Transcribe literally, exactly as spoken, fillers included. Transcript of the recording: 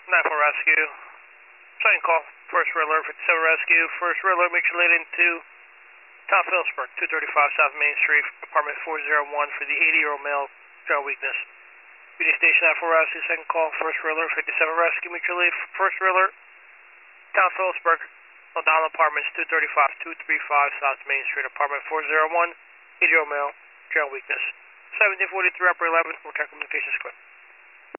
nine four Rescue. Second call, first red alert, fifty-seven Rescue. First red alert, make your lane into Tom Phillipsburg, two thirty-five South Main Street, apartment four oh one for the eighty-year-old male, general weakness. Union Station nine four Rescue, second call, first red alert, fifty-seven Rescue, make your lane, first red alert, Tom Phillipsburg, O'Donnell Apartments, two thirty-five, two thirty-five South Main Street, apartment four oh one, eighty-year-old male, general weakness. seventeen forty-three, upper eleven, we'll check communications quick.